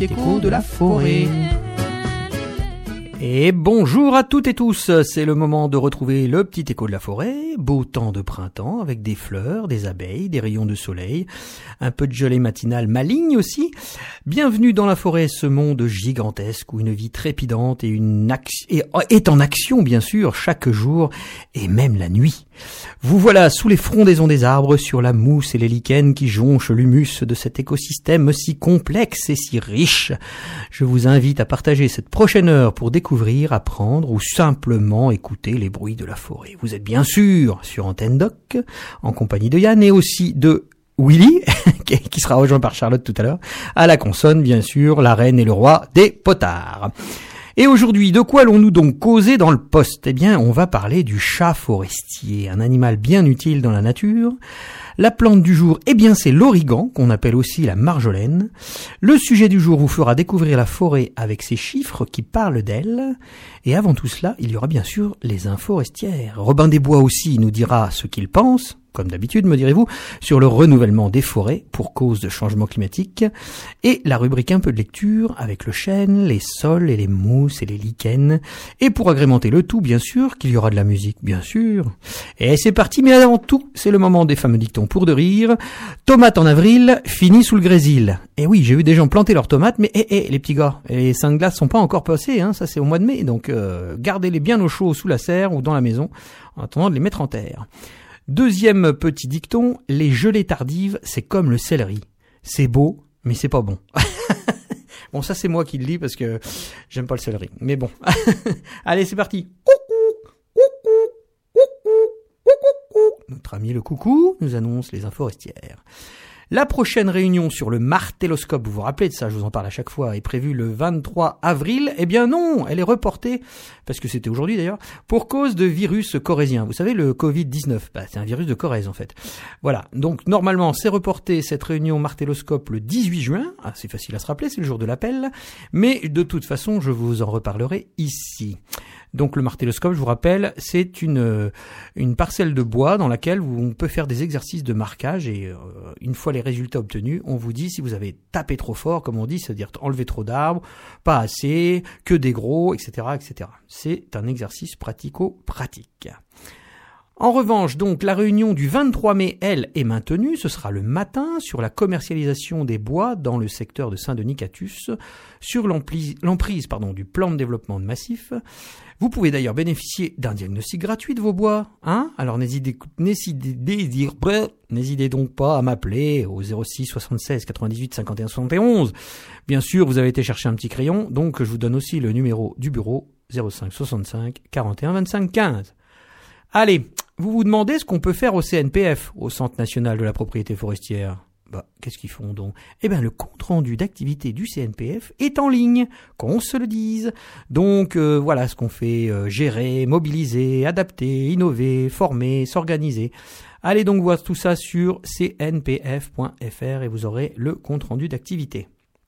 petit écho de la forêt. Et bonjour à toutes et tous, c'est le moment de retrouver le petit écho de la forêt, beau temps de printemps avec des fleurs, des abeilles, des rayons de soleil, un peu de gelée matinale maligne aussi. Bienvenue dans la forêt, ce monde gigantesque où une vie trépidante est en action bien sûr chaque jour et même la nuit. Vous voilà sous les frondaisons des arbres, sur la mousse et les lichens qui jonchent l'humus de cet écosystème si complexe et si riche. Je vous invite à partager cette prochaine heure pour découvrir, apprendre ou simplement écouter les bruits de la forêt. Vous êtes bien sûr sur Antenne Doc, en compagnie de Yann et aussi de Willy, qui sera rejoint par Charlotte tout à l'heure, à la consonne bien sûr, la reine et le roi des potards. Et aujourd'hui, de quoi allons-nous donc causer dans le poste ? Eh bien, on va parler du chat forestier, un animal bien utile dans la nature. La plante du jour, eh bien, c'est l'origan, qu'on appelle aussi la marjolaine. Le sujet du jour vous fera découvrir la forêt avec ses chiffres qui parlent d'elle. Et avant tout cela, il y aura bien sûr les infos forestières. Robin des Bois aussi nous dira ce qu'il pense, comme d'habitude, me direz-vous, sur le renouvellement des forêts pour cause de changement climatique, et la rubrique un peu de lecture avec le chêne, les saules et les mousses et les lichens, et pour agrémenter le tout, bien sûr, qu'il y aura de la musique, bien sûr. Et c'est parti, mais avant tout, c'est le moment des fameux dictons pour de rire. Tomate en avril, fini sous le grésil. Et oui, j'ai vu des gens planter leurs tomates, mais les petits gars, les 5 glaces sont pas encore passées, hein, ça c'est au mois de mai, donc gardez-les bien au chaud sous la serre ou dans la maison, en attendant de les mettre en terre. Deuxième petit dicton, les gelées tardives, c'est comme le céleri. C'est beau, mais c'est pas bon. Bon, ça c'est moi qui le dis parce que j'aime pas le céleri. Mais bon. Allez, c'est parti. Notre ami le coucou nous annonce les infos forestières. La prochaine réunion sur le martelloscope, vous vous rappelez de ça, je vous en parle à chaque fois, est prévue le 23 avril. Eh bien non, elle est reportée, parce que c'était aujourd'hui d'ailleurs, pour cause de virus corésien. Vous savez, le Covid-19, c'est un virus de Corrèze en fait. Voilà, donc normalement c'est reporté cette réunion martelloscope le 18 juin, c'est facile à se rappeler, c'est le jour de l'appel, mais de toute façon je vous en reparlerai ici. Donc le martelloscope, je vous rappelle, c'est une parcelle de bois dans laquelle on peut faire des exercices de marquage et une fois les résultats obtenus, on vous dit si vous avez tapé trop fort, comme on dit, c'est-à-dire enlevé trop d'arbres, pas assez, que des gros, etc., etc. C'est un exercice pratico-pratique. En revanche, donc, la réunion du 23 mai, elle, est maintenue. Ce sera le matin sur la commercialisation des bois dans le secteur de Saint-Denis-Catus, sur l'emprise du plan de développement de massif. Vous pouvez d'ailleurs bénéficier d'un diagnostic gratuit de vos bois, hein. Alors n'hésitez donc pas à m'appeler au 06 76 98 51 71. Bien sûr, vous avez été chercher un petit crayon, donc je vous donne aussi le numéro du bureau 05 65 41 25 15. Allez, vous vous demandez ce qu'on peut faire au CNPF, au Centre National de la Propriété Forestière. Qu'est-ce qu'ils font donc ? Eh bien, le compte-rendu d'activité du CNPF est en ligne, qu'on se le dise. Donc, voilà ce qu'on fait, gérer, mobiliser, adapter, innover, former, s'organiser. Allez donc voir tout ça sur cnpf.fr et vous aurez le compte-rendu d'activité.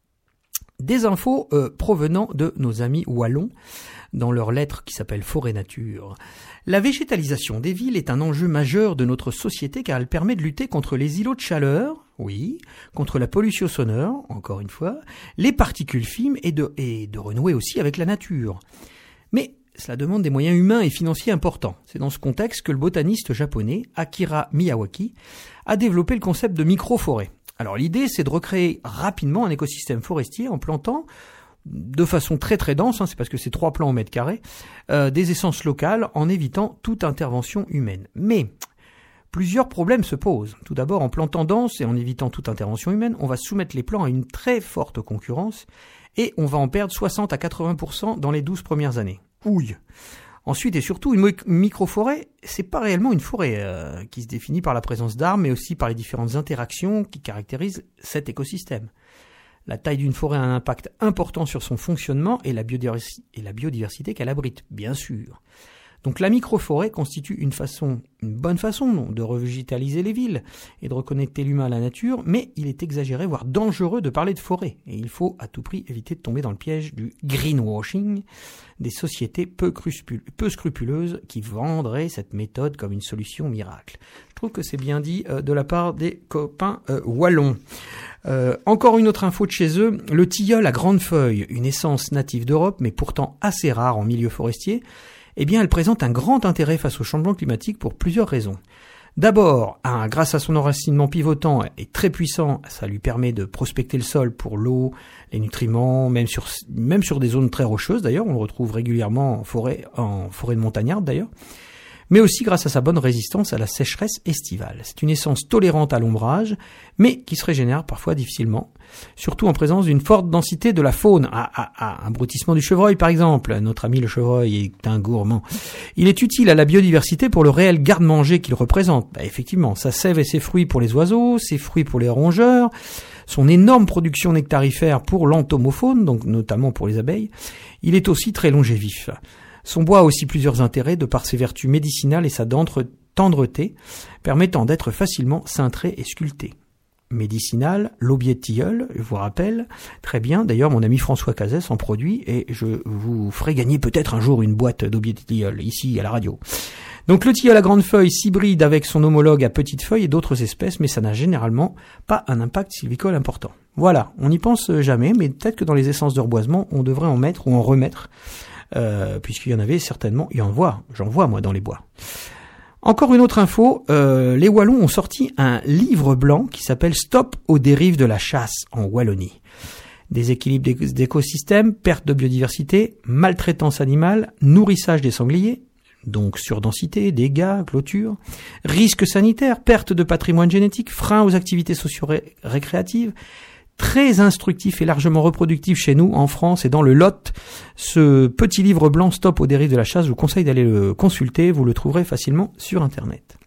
Des infos provenant de nos amis wallons dans leur lettre qui s'appelle Forêt Nature. La végétalisation des villes est un enjeu majeur de notre société car elle permet de lutter contre les îlots de chaleur, oui, contre la pollution sonore, encore une fois, les particules fines et de renouer aussi avec la nature. Mais cela demande des moyens humains et financiers importants. C'est dans ce contexte que le botaniste japonais Akira Miyawaki a développé le concept de micro-forêt. Alors l'idée, c'est de recréer rapidement un écosystème forestier en plantant de façon très très dense, c'est parce que c'est 3 plants au mètre carré, des essences locales en évitant toute intervention humaine. Mais plusieurs problèmes se posent. Tout d'abord, en plantant dense et en évitant toute intervention humaine, on va soumettre les plants à une très forte concurrence et on va en perdre 60 à 80% dans les 12 premières années. Ouille. Ensuite et surtout, une microforêt, c'est pas réellement une forêt qui se définit par la présence d'arbres, mais aussi par les différentes interactions qui caractérisent cet écosystème. La taille d'une forêt a un impact important sur son fonctionnement et la biodiversité qu'elle abrite, bien sûr. Donc la microforêt constitue une bonne façon de revégétaliser les villes et de reconnecter l'humain à la nature, mais il est exagéré, voire dangereux de parler de forêt. Et il faut à tout prix éviter de tomber dans le piège du greenwashing des sociétés peu scrupuleuses qui vendraient cette méthode comme une solution miracle. Je trouve que c'est bien dit de la part des copains wallons. Encore une autre info de chez eux, le tilleul à grande feuille, une essence native d'Europe, mais pourtant assez rare en milieu forestier, eh bien elle présente un grand intérêt face au changement climatique pour plusieurs raisons. D'abord, grâce à son enracinement pivotant et très puissant, ça lui permet de prospecter le sol pour l'eau, les nutriments, même sur des zones très rocheuses d'ailleurs, on le retrouve régulièrement en forêt de montagnarde d'ailleurs, mais aussi grâce à sa bonne résistance à la sécheresse estivale. C'est une essence tolérante à l'ombrage, mais qui se régénère parfois difficilement, surtout en présence d'une forte densité de la faune. Un broutissement du chevreuil par exemple, notre ami le chevreuil est un gourmand. Il est utile à la biodiversité pour le réel garde-manger qu'il représente. Effectivement, sa sève et ses fruits pour les oiseaux, ses fruits pour les rongeurs, son énorme production nectarifère pour l'entomofaune, donc notamment pour les abeilles. Il est aussi très longévif. Son bois a aussi plusieurs intérêts de par ses vertus médicinales et sa tendreté, permettant d'être facilement cintré et sculpté. Médicinal, l'aubier de tilleul, je vous rappelle, très bien, d'ailleurs mon ami François Cazès en produit et je vous ferai gagner peut-être un jour une boîte d'aubier de tilleul, ici à la radio. Donc le tilleul à grande feuille s'hybride avec son homologue à petite feuille et d'autres espèces, mais ça n'a généralement pas un impact sylvicole important. Voilà, on n'y pense jamais, mais peut-être que dans les essences de reboisement, on devrait en mettre ou en remettre, puisqu'il y en avait certainement, j'en vois moi dans les bois. Encore une autre info, les Wallons ont sorti un livre blanc qui s'appelle Stop aux dérives de la chasse en Wallonie. Déséquilibre d'écosystèmes, perte de biodiversité, maltraitance animale, nourrissage des sangliers, donc surdensité, dégâts, clôture, risques sanitaires, perte de patrimoine génétique, frein aux activités socio-récréatives, très instructif et largement reproductif chez nous, en France et dans le Lot. Ce petit livre blanc Stop aux dérives de la chasse, je vous conseille d'aller le consulter, vous le trouverez facilement sur Internet.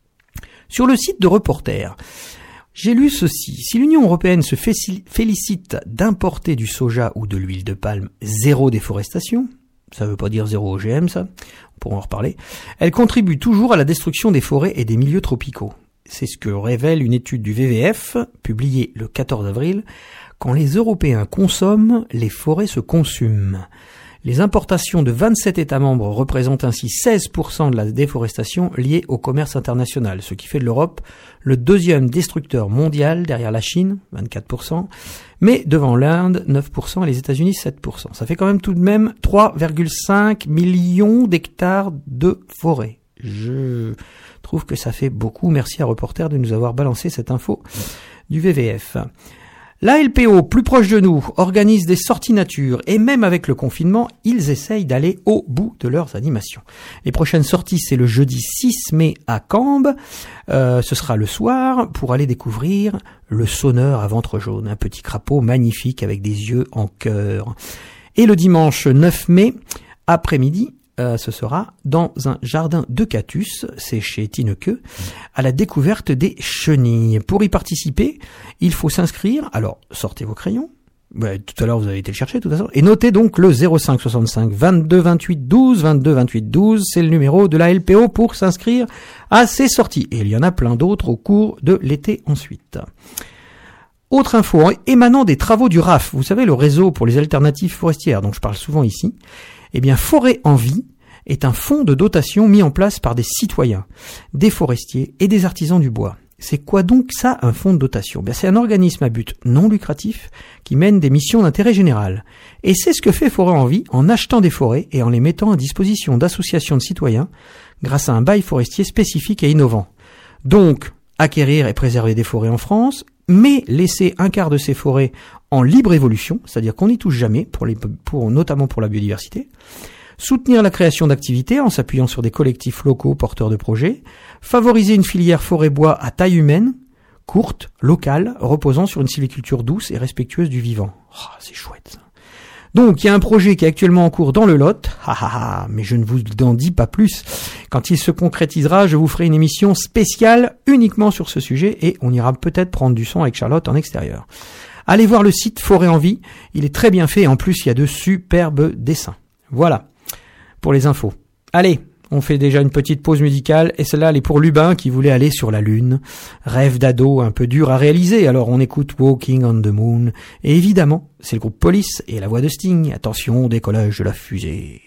Sur le site de Reporter, j'ai lu ceci. Si l'Union européenne se félicite d'importer du soja ou de l'huile de palme, zéro déforestation, ça veut pas dire zéro OGM ça, on pourra en reparler, elle contribue toujours à la destruction des forêts et des milieux tropicaux. C'est ce que révèle une étude du WWF, publiée le 14 avril. Quand les Européens consomment, les forêts se consument. Les importations de 27 États membres représentent ainsi 16% de la déforestation liée au commerce international, ce qui fait de l'Europe le deuxième destructeur mondial derrière la Chine, 24%, mais devant l'Inde, 9% et les États-Unis, 7%. Ça fait quand même tout de même 3,5 millions d'hectares de forêt. Je trouve que ça fait beaucoup. Merci à Reporter de nous avoir balancé cette info du WWF. La LPO, plus proche de nous, organise des sorties nature et même avec le confinement, ils essayent d'aller au bout de leurs animations. Les prochaines sorties, c'est le jeudi 6 mai à Cambes. Ce sera le soir pour aller découvrir le sonneur à ventre jaune, un petit crapaud magnifique avec des yeux en cœur. Et le dimanche 9 mai, après-midi, ce sera dans un jardin de Cactus, c'est chez Tineke, à la découverte des chenilles. Pour y participer, il faut s'inscrire. Alors, sortez vos crayons. Tout à l'heure, vous avez été le chercher, de toute façon. Et notez donc le 05 65 22 28 12, 22 28 12. C'est le numéro de la LPO pour s'inscrire à ces sorties. Et il y en a plein d'autres au cours de l'été ensuite. Autre info, émanant des travaux du RAF, vous savez, le réseau pour les alternatives forestières, dont je parle souvent ici. Eh bien, Forêt en Vie est un fonds de dotation mis en place par des citoyens, des forestiers et des artisans du bois. C'est quoi donc ça, un fonds de dotation ? C'est un organisme à but non lucratif qui mène des missions d'intérêt général. Et c'est ce que fait Forêt en Vie en achetant des forêts et en les mettant à disposition d'associations de citoyens grâce à un bail forestier spécifique et innovant. Donc, acquérir et préserver des forêts en France, mais laisser un quart de ces forêts en libre évolution, c'est-à-dire qu'on n'y touche jamais, notamment pour la biodiversité, soutenir la création d'activités en s'appuyant sur des collectifs locaux porteurs de projets, favoriser une filière forêt-bois à taille humaine, courte, locale, reposant sur une sylviculture douce et respectueuse du vivant. Oh, c'est chouette ça. Donc il y a un projet qui est actuellement en cours dans le Lot, mais je ne vous en dis pas plus. Quand il se concrétisera, je vous ferai une émission spéciale uniquement sur ce sujet et on ira peut-être prendre du son avec Charlotte en extérieur. Allez voir le site Forêt en Vie, il est très bien fait et en plus il y a de superbes dessins. Voilà pour les infos. Allez, on fait déjà une petite pause musicale et celle-là elle est pour Lubin qui voulait aller sur la Lune. Rêve d'ado un peu dur à réaliser, alors on écoute Walking on the Moon. Et évidemment, c'est le groupe Police et la voix de Sting. Attention, décollage de la fusée.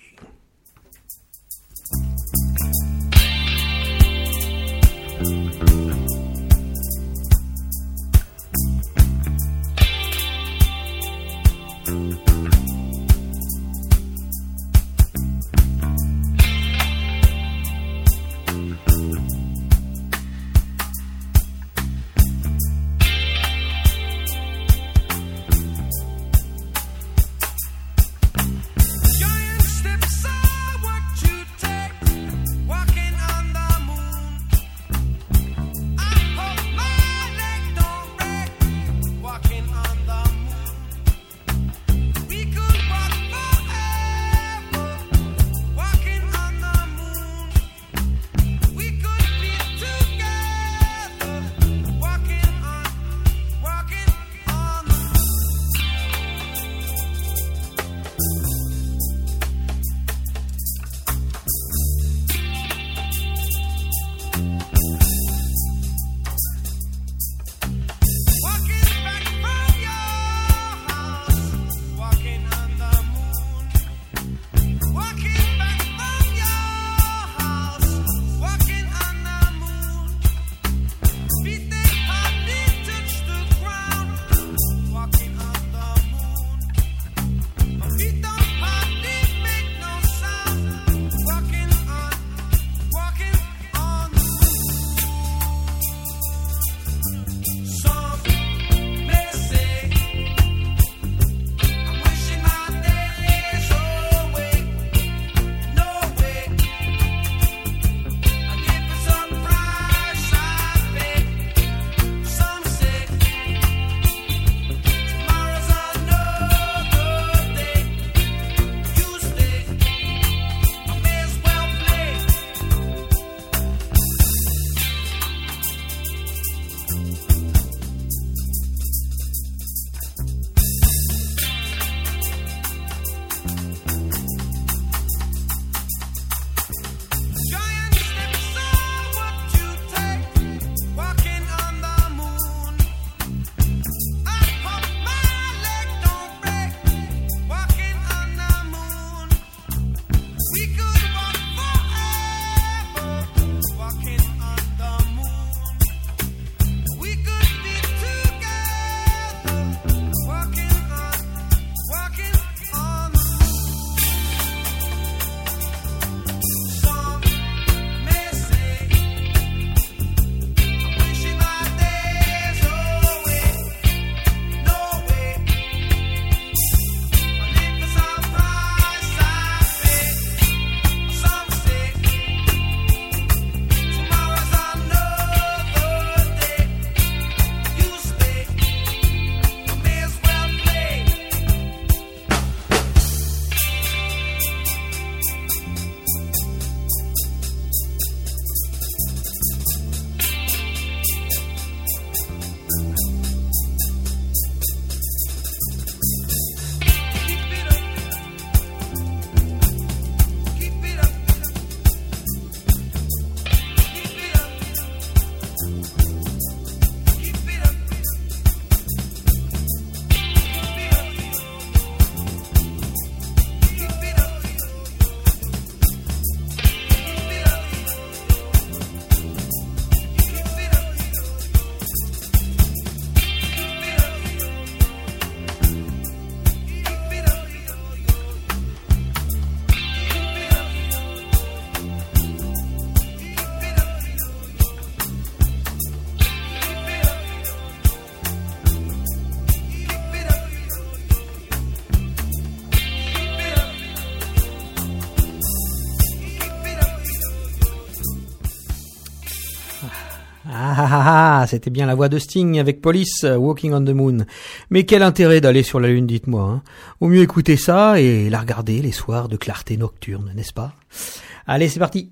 Ah, c'était bien la voix de Sting avec Police, Walking on the Moon. Mais quel intérêt d'aller sur la Lune, dites-moi, hein. Au mieux écouter ça et la regarder les soirs de clarté nocturne, n'est-ce pas? Allez, c'est parti.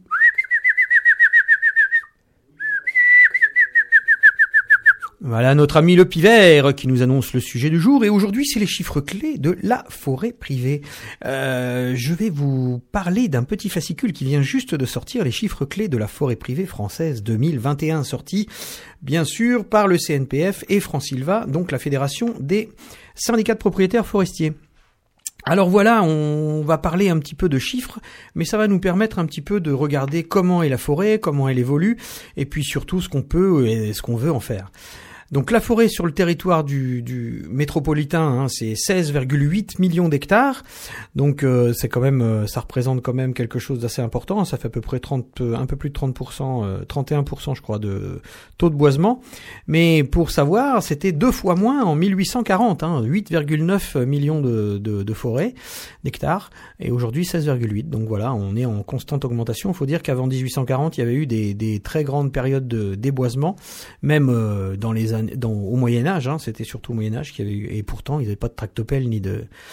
Voilà notre ami le Pivert qui nous annonce le sujet du jour, et aujourd'hui c'est les chiffres clés de la forêt privée. Je vais vous parler d'un petit fascicule qui vient juste de sortir, les chiffres clés de la forêt privée française 2021, sorti bien sûr par le CNPF et Francilva, donc la fédération des syndicats de propriétaires forestiers. Alors voilà, on va parler un petit peu de chiffres, mais ça va nous permettre un petit peu de regarder comment est la forêt, comment elle évolue, et puis surtout ce qu'on peut et ce qu'on veut en faire. Donc la forêt sur le territoire du métropolitain, hein, c'est 16,8 millions d'hectares. Donc c'est quand même, ça représente quand même quelque chose d'assez important. Ça fait à peu près un peu plus de 30%, 31% je crois de taux de boisement. Mais pour savoir, c'était 2 fois moins en 1840, hein, 8,9 millions de forêts d'hectares, et aujourd'hui 16,8. Donc voilà, on est en constante augmentation. Il faut dire qu'avant 1840, il y avait eu des très grandes périodes de déboisement, même dans les années au Moyen-Âge, hein, c'était surtout au Moyen-Âge qu'il y avait eu, et pourtant ils n'avaient pas de tractopelle ni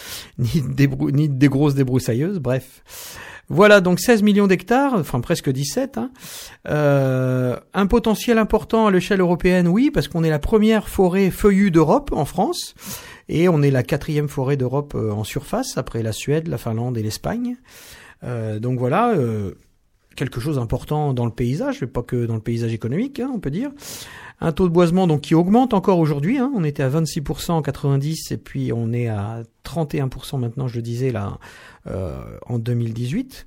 des grosses débroussailleuses, bref. Voilà, donc 16 millions d'hectares, enfin presque 17, hein. Un potentiel important à l'échelle européenne, oui, parce qu'on est la première forêt feuillue d'Europe en France, et on est la 4e forêt d'Europe en surface, après la Suède, la Finlande et l'Espagne. Donc voilà, quelque chose d'important dans le paysage, mais pas que dans le paysage économique, hein, on peut dire. Un taux de boisement donc qui augmente encore aujourd'hui, hein. On était à 26% en 90 et puis on est à 31% maintenant, je le disais là, en 2018.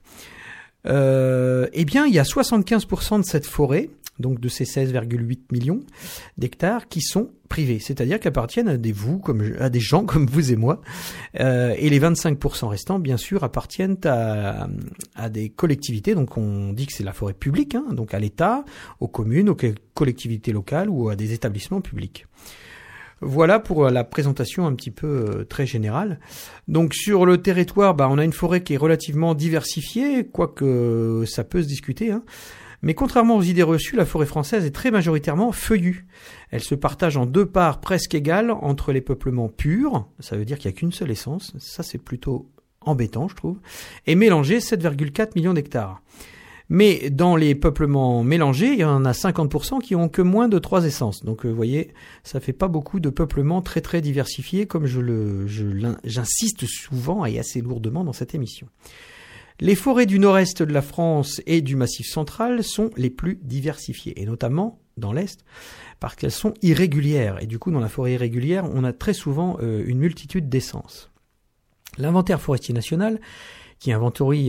Eh bien, il y a 75% de cette forêt, donc de ces 16,8 millions d'hectares, qui sont privés, c'est-à-dire qu'appartiennent à des gens comme vous et moi, et les 25% restants, bien sûr, appartiennent à des collectivités. Donc on dit que c'est la forêt publique, hein, donc à l'État, aux communes, aux collectivités locales ou à des établissements publics. Voilà pour la présentation un petit peu très générale. Donc sur le territoire, on a une forêt qui est relativement diversifiée, quoique ça peut se discuter, hein. Mais contrairement aux idées reçues, la forêt française est très majoritairement feuillue. Elle se partage en 2 parts presque égales entre les peuplements purs, ça veut dire qu'il n'y a qu'une seule essence, ça c'est plutôt embêtant je trouve, et mélangés, 7,4 millions d'hectares. Mais dans les peuplements mélangés, il y en a 50% qui ont que moins de 3 essences. Donc vous voyez, ça fait pas beaucoup de peuplements très très diversifiés, comme j'insiste souvent et assez lourdement dans cette émission. Les forêts du nord-est de la France et du Massif central sont les plus diversifiées, et notamment dans l'est, parce qu'elles sont irrégulières. Et du coup, dans la forêt irrégulière, on a très souvent une multitude d'essences. L'inventaire forestier national, qui inventorie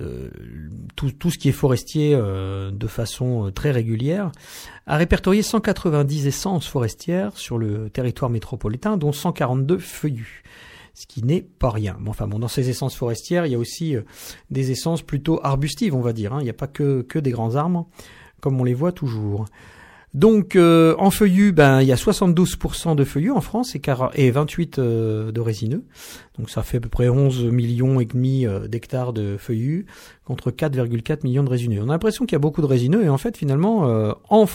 tout ce qui est forestier de façon très régulière, a répertorié 190 essences forestières sur le territoire métropolitain, dont 142 feuillues. Ce qui n'est pas rien. Bon, dans ces essences forestières, il y a aussi des essences plutôt arbustives, on va dire, hein. Il n'y a pas que des grands arbres, comme on les voit toujours. Donc, en feuillus, il y a 72% de feuillus en France et 28 de résineux. Donc, ça fait à peu près 11 millions et demi d'hectares de feuillus contre 4,4 millions de résineux. On a l'impression qu'il y a beaucoup de résineux et en fait, finalement,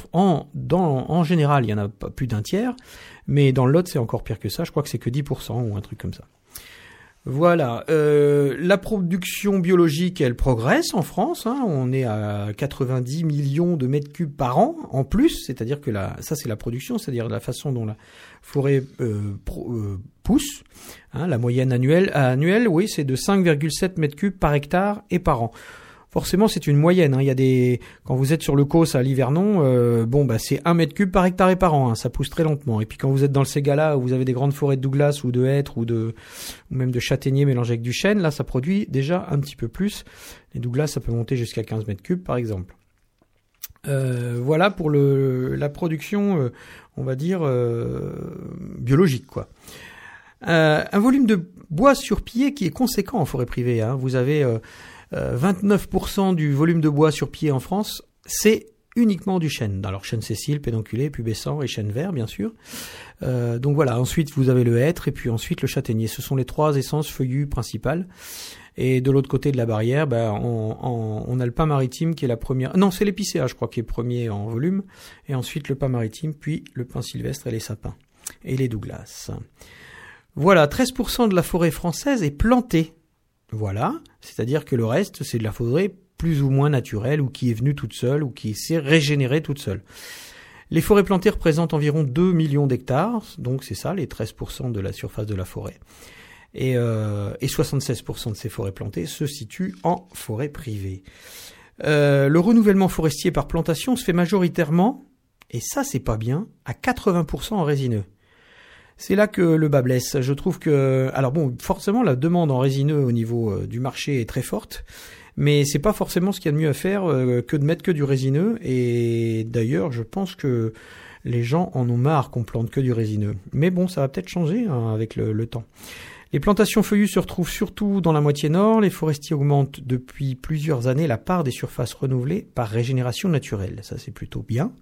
en général, il y en a pas plus d'un tiers. Mais dans le Lot, c'est encore pire que ça. Je crois que c'est que 10% ou un truc comme ça. Voilà. La production biologique, elle progresse en France, hein. On est à 90 millions de mètres cubes par an en plus. C'est-à-dire que ça, c'est la production, c'est-à-dire la façon dont la forêt pousse. Hein, la moyenne annuelle, oui, c'est de 5,7 mètres cubes par hectare et par an. Forcément, c'est une moyenne, hein. Il y a quand vous êtes sur le Causse à l'Hivernon, c'est 1 mètre cube par hectare et par an, hein. Ça pousse très lentement. Et puis quand vous êtes dans le Ségala, où vous avez des grandes forêts de Douglas ou de hêtres ou même de châtaigniers mélangés avec du chêne, là, ça produit déjà un petit peu plus. Les Douglas, ça peut monter jusqu'à 15 mètres cubes, par exemple. Voilà pour la production, on va dire, biologique, quoi. Un volume de bois sur pied qui est conséquent en forêt privée, hein. Vous avez 29% du volume de bois sur pied en France, c'est uniquement du chêne. Alors chêne sessile, pédonculé, pubescent et chêne vert, bien sûr. Donc voilà, ensuite vous avez le hêtre et puis ensuite le châtaignier. Ce sont les 3 essences feuillues principales. Et de l'autre côté de la barrière, on a le pin maritime qui est la première. Non, c'est l'épicéa, je crois, qui est premier en volume. Et ensuite le pin maritime, puis le pin sylvestre et les sapins. Et les Douglas. Voilà, 13% de la forêt française est plantée. Voilà, c'est-à-dire que le reste, c'est de la forêt plus ou moins naturelle, ou qui est venue toute seule, ou qui s'est régénérée toute seule. Les forêts plantées représentent environ 2 millions d'hectares, donc c'est ça, les 13% de la surface de la forêt. Et 76% de ces forêts plantées se situent en forêt privée. Le renouvellement forestier par plantation se fait majoritairement, et ça c'est pas bien, à 80% en résineux. C'est là que le bas blesse. Je trouve que, alors bon, forcément la demande en résineux au niveau du marché est très forte, mais c'est pas forcément ce qu'il y a de mieux à faire que de mettre que du résineux. Et d'ailleurs, je pense que les gens en ont marre qu'on plante que du résineux. Mais bon, ça va peut-être changer avec le temps. Les plantations feuillues se retrouvent surtout dans la moitié nord. Les forestiers augmentent depuis plusieurs années la part des surfaces renouvelées par régénération naturelle. Ça, c'est plutôt bien.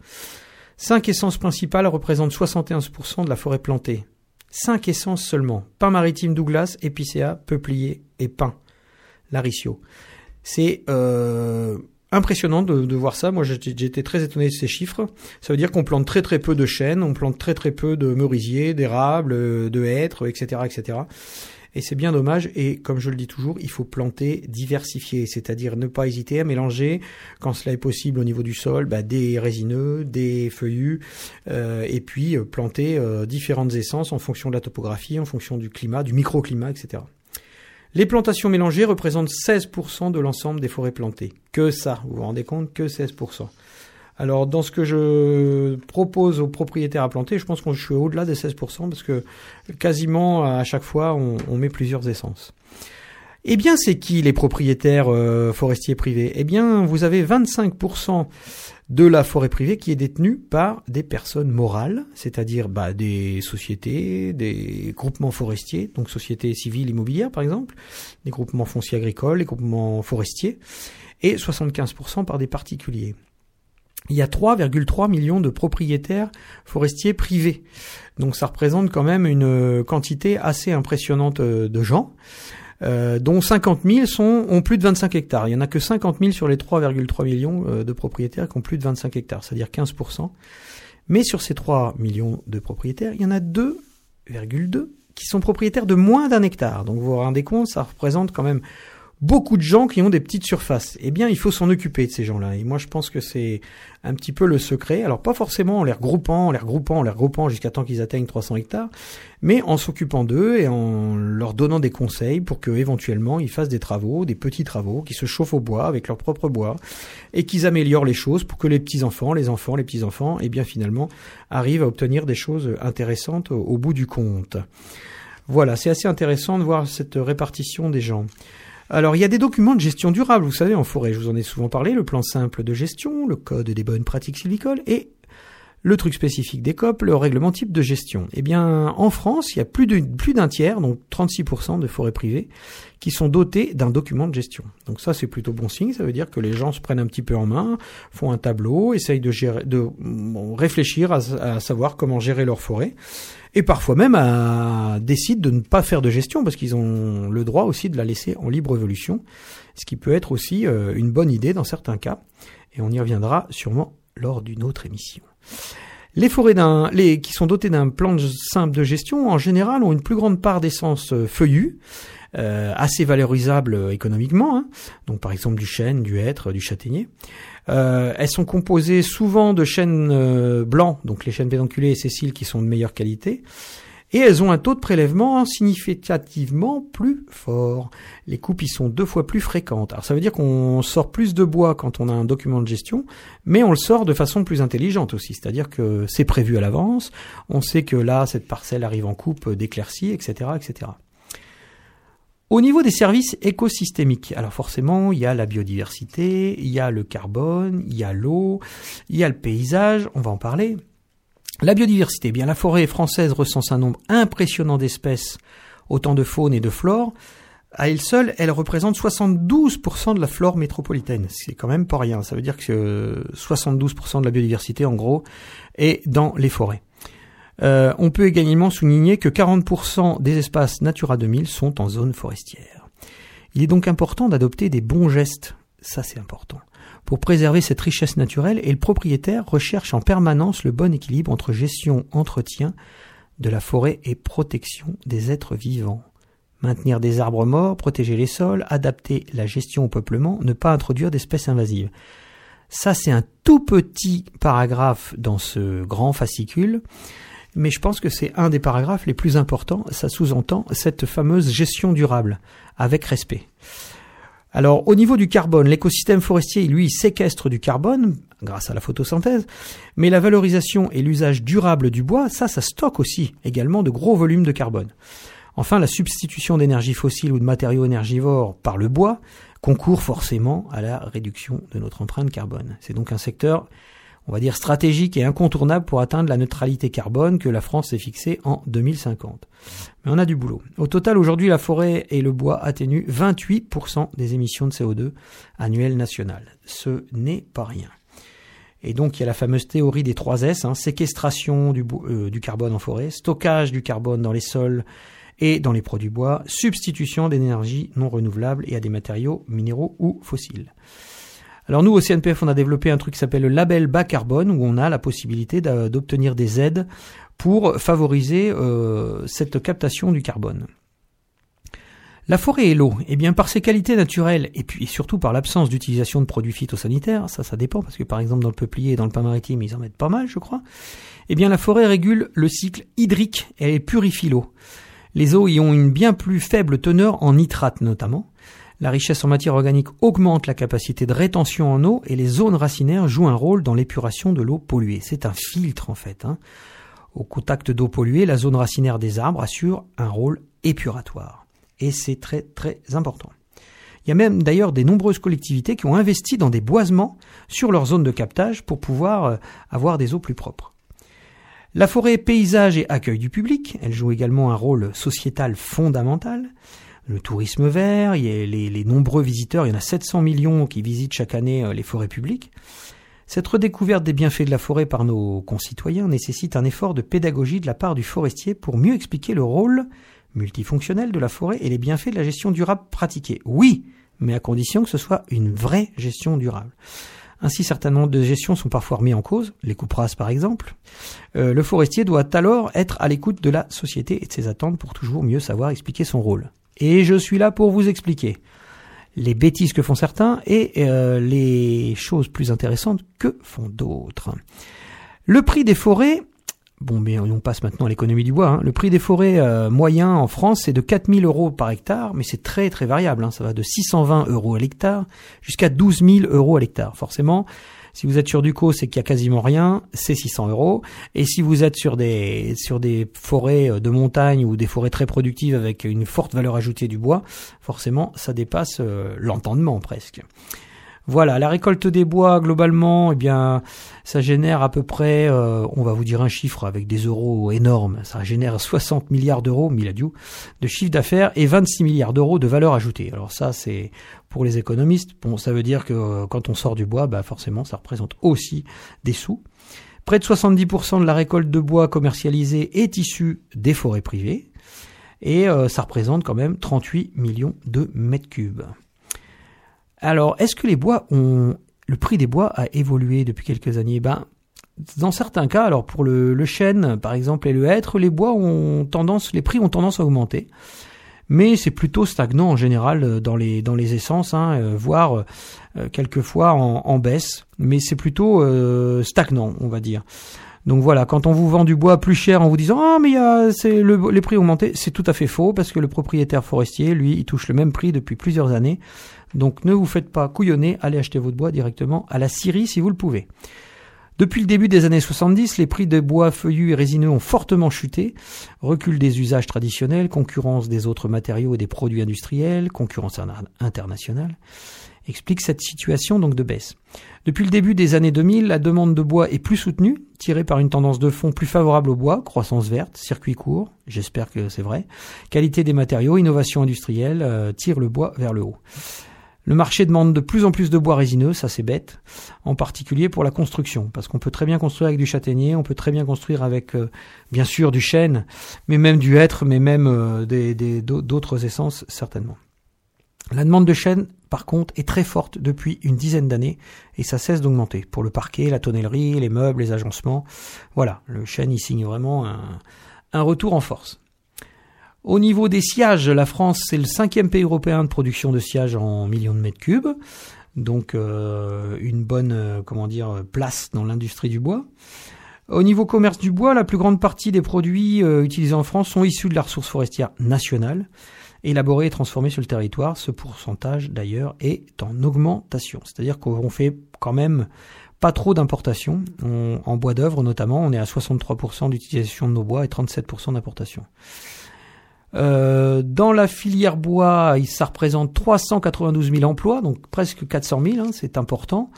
5 essences principales représentent 71% de la forêt plantée. 5 essences seulement. Pin maritime Douglas, épicéa, peuplier et pin. Laricio. C'est impressionnant de voir ça. Moi, j'étais très étonné de ces chiffres. Ça veut dire qu'on plante très très peu de chênes, on plante très très peu de merisiers, d'érables, de hêtres, etc., etc. Et c'est bien dommage. Et comme je le dis toujours, il faut planter diversifié, c'est-à-dire ne pas hésiter à mélanger, quand cela est possible au niveau du sol, des résineux, des feuillus, et puis planter différentes essences en fonction de la topographie, en fonction du climat, du microclimat, etc. Les plantations mélangées représentent 16% de l'ensemble des forêts plantées. Que ça, vous vous rendez compte, que 16%. Alors, dans ce que je propose aux propriétaires à planter, je pense que je suis au-delà des 16% parce que quasiment à chaque fois, on met plusieurs essences. Eh bien, c'est qui les propriétaires forestiers privés ? Eh bien, vous avez 25% de la forêt privée qui est détenue par des personnes morales, c'est-à-dire des sociétés, des groupements forestiers, donc sociétés civiles immobilières par exemple, des groupements fonciers agricoles, des groupements forestiers, et 75% par des particuliers. Il y a 3,3 millions de propriétaires forestiers privés. Donc ça représente quand même une quantité assez impressionnante de gens, dont 50 000 ont plus de 25 hectares. Il n'y en a que 50 000 sur les 3,3 millions de propriétaires qui ont plus de 25 hectares, c'est-à-dire 15%. Mais sur ces 3 millions de propriétaires, il y en a 2,2 qui sont propriétaires de moins d'1 hectare. Donc vous vous rendez compte, ça représente quand même beaucoup de gens qui ont des petites surfaces. Eh bien, il faut s'en occuper de ces gens-là. Et moi, je pense que c'est un petit peu le secret. Alors, pas forcément en les regroupant jusqu'à temps qu'ils atteignent 300 hectares, mais en s'occupant d'eux et en leur donnant des conseils pour que, éventuellement, ils fassent des travaux, des petits travaux, qui se chauffent au bois avec leur propre bois et qu'ils améliorent les choses pour que les petits-enfants, les petits-enfants, eh bien, finalement, arrivent à obtenir des choses intéressantes au bout du compte. Voilà, c'est assez intéressant de voir cette répartition des gens. Alors, il y a des documents de gestion durable, vous savez, en forêt, je vous en ai souvent parlé, le plan simple de gestion, le code des bonnes pratiques sylvicoles et le truc spécifique des COP, le règlement type de gestion. Eh bien, en France, il y a plus d'un tiers, donc 36% de forêts privées, qui sont dotées d'un document de gestion. Donc ça, c'est plutôt bon signe, ça veut dire que les gens se prennent un petit peu en main, font un tableau, essayent de réfléchir à savoir comment gérer leur forêt. Et parfois même décident de ne pas faire de gestion parce qu'ils ont le droit aussi de la laisser en libre évolution, ce qui peut être aussi une bonne idée dans certains cas. Et on y reviendra sûrement lors d'une autre émission. Les forêts qui sont dotées d'un plan simple de gestion, en général, ont une plus grande part d'essences feuillues, assez valorisables économiquement, hein. Donc par exemple du chêne, du hêtre, du châtaignier. Elles sont composées souvent de chênes blancs, donc les chênes pédonculés et sessiles qui sont de meilleure qualité, et elles ont un taux de prélèvement significativement plus fort. Les coupes y sont 2 fois plus fréquentes. Alors ça veut dire qu'on sort plus de bois quand on a un document de gestion, mais on le sort de façon plus intelligente aussi, c'est-à-dire que c'est prévu à l'avance, on sait que là, cette parcelle arrive en coupe d'éclaircie, etc., etc. Au niveau des services écosystémiques, alors forcément, il y a la biodiversité, il y a le carbone, il y a l'eau, il y a le paysage, on va en parler. La biodiversité, bien la forêt française recense un nombre impressionnant d'espèces, autant de faune et de flore. À elle seule, elle représente 72% de la flore métropolitaine. C'est quand même pas rien, ça veut dire que 72% de la biodiversité, en gros, est dans les forêts. On peut également souligner que 40% des espaces Natura 2000 sont en zone forestière. Il est donc important d'adopter des bons gestes, ça c'est important, pour préserver cette richesse naturelle, et le propriétaire recherche en permanence le bon équilibre entre gestion, entretien de la forêt et protection des êtres vivants. Maintenir des arbres morts, protéger les sols, adapter la gestion au peuplement, ne pas introduire d'espèces invasives. Ça, c'est un tout petit paragraphe dans ce grand fascicule, mais je pense que c'est un des paragraphes les plus importants. Ça sous-entend cette fameuse gestion durable, avec respect. Alors, au niveau du carbone, l'écosystème forestier, lui, il séquestre du carbone, grâce à la photosynthèse, mais la valorisation et l'usage durable du bois, ça stocke aussi également de gros volumes de carbone. Enfin, la substitution d'énergie fossile ou de matériaux énergivores par le bois concourt forcément à la réduction de notre empreinte carbone. C'est donc un secteur, on va dire, stratégique et incontournable pour atteindre la neutralité carbone que la France s'est fixée en 2050. Mais on a du boulot. Au total, aujourd'hui, la forêt et le bois atténuent 28% des émissions de CO2 annuelles nationales. Ce n'est pas rien. Et donc, il y a la fameuse théorie des 3 S, séquestration du carbone en forêt, stockage du carbone dans les sols et dans les produits bois, substitution d'énergie non renouvelable et à des matériaux minéraux ou fossiles. Alors nous, au CNPF, on a développé un truc qui s'appelle le label bas carbone, où on a la possibilité d'obtenir des aides pour favoriser cette captation du carbone. La forêt et l'eau, eh bien par ses qualités naturelles et puis surtout par l'absence d'utilisation de produits phytosanitaires, ça dépend parce que par exemple dans le peuplier et dans le pin maritime, ils en mettent pas mal, je crois. Eh bien la forêt régule le cycle hydrique et elle purifie l'eau. Les eaux y ont une bien plus faible teneur en nitrates notamment. La richesse en matière organique augmente la capacité de rétention en eau et les zones racinaires jouent un rôle dans l'épuration de l'eau polluée. C'est un filtre en fait. Au contact d'eau polluée, la zone racinaire des arbres assure un rôle épuratoire. Et c'est très très important. Il y a même d'ailleurs des nombreuses collectivités qui ont investi dans des boisements sur leur zone de captage pour pouvoir avoir des eaux plus propres. La forêt paysage et accueil du public, elle joue également un rôle sociétal fondamental. Le tourisme vert, il y a les nombreux visiteurs, il y en a 700 millions qui visitent chaque année les forêts publiques. Cette redécouverte des bienfaits de la forêt par nos concitoyens nécessite un effort de pédagogie de la part du forestier pour mieux expliquer le rôle multifonctionnel de la forêt et les bienfaits de la gestion durable pratiquée. Oui, mais à condition que ce soit une vraie gestion durable. Ainsi, certains nombres de gestions sont parfois remis en cause, les coupes rases par exemple. Le forestier doit alors être à l'écoute de la société et de ses attentes pour toujours mieux savoir expliquer son rôle. Et je suis là pour vous expliquer les bêtises que font certains et les choses plus intéressantes que font d'autres. Le prix des forêts, bon, mais on passe maintenant à l'économie du bois. Le prix des forêts moyen en France, c'est de 4 000 € par hectare, mais c'est très très variable. Ça va de 620 € à l'hectare jusqu'à 12 000 € à l'hectare. Forcément, si vous êtes sur du CO, c'est qu'il y a quasiment rien, c'est 600 €. Et si vous êtes sur des forêts de montagne ou des forêts très productives avec une forte valeur ajoutée du bois, forcément, ça dépasse l'entendement presque. Voilà, la récolte des bois, globalement, eh bien, ça génère à peu près, on va vous dire un chiffre avec des euros énormes, ça génère 60 milliards d'euros, de chiffre d'affaires et 26 milliards d'euros de valeur ajoutée. Alors ça, c'est pour les économistes. Bon, ça veut dire que quand on sort du bois, forcément, ça représente aussi des sous. Près de 70% de la récolte de bois commercialisée est issue des forêts privées et ça représente quand même 38 millions de mètres cubes. Alors, est-ce que le prix des bois a évolué depuis quelques années? Dans certains cas, alors pour le chêne, par exemple, et le hêtre, les prix ont tendance à augmenter. Mais c'est plutôt stagnant en général dans les essences, voire quelquefois en baisse. Mais c'est plutôt stagnant, on va dire. Donc voilà, quand on vous vend du bois plus cher en vous disant « Ah, mais les prix ont augmenté », c'est tout à fait faux parce que le propriétaire forestier, lui, il touche le même prix depuis plusieurs années. Donc ne vous faites pas couillonner, allez acheter votre bois directement à la scierie si vous le pouvez. Depuis le début des années 70, les prix des bois feuillus et résineux ont fortement chuté. Recul des usages traditionnels, concurrence des autres matériaux et des produits industriels, concurrence internationale, explique cette situation donc de baisse. Depuis le début des années 2000, la demande de bois est plus soutenue, tirée par une tendance de fond plus favorable au bois, croissance verte, circuit court, j'espère que c'est vrai, qualité des matériaux, innovation industrielle, tire le bois vers le haut. Le marché demande de plus en plus de bois résineux, ça c'est bête, en particulier pour la construction, parce qu'on peut très bien construire avec du châtaignier, on peut très bien construire avec, bien sûr, du chêne, mais même du hêtre, mais même d'autres essences, certainement. La demande de chêne, par contre, est très forte depuis une dizaine d'années et ça cesse d'augmenter. Pour le parquet, la tonnellerie, les meubles, les agencements. Voilà, le chêne y signe vraiment un retour en force. Au niveau des sciages, la France, c'est le 5e pays européen de production de sciages en millions de mètres cubes. Donc, une bonne, place dans l'industrie du bois. Au niveau commerce du bois, la plus grande partie des produits utilisés en France sont issus de la ressource forestière nationale, élaborée et transformée sur le territoire. Ce pourcentage, d'ailleurs, est en augmentation. C'est-à-dire qu'on fait quand même pas trop d'importations. En bois d'œuvre, notamment, on est à 63% d'utilisation de nos bois et 37% d'importation. Dans la filière bois, ça représente 392 000 emplois, donc presque 400 000, c'est important.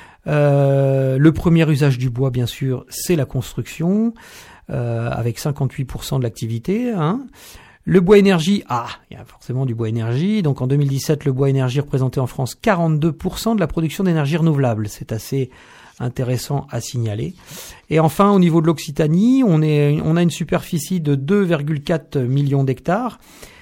Le premier usage du bois, bien sûr, c'est la construction, avec 58% de l'activité. Le bois énergie, il y a forcément du bois énergie. Donc en 2017, le bois énergie représentait en France 42% de la production d'énergie renouvelable. C'est assez intéressant à signaler. Et enfin, au niveau de l'Occitanie, on a une superficie de 2,4 millions d'hectares.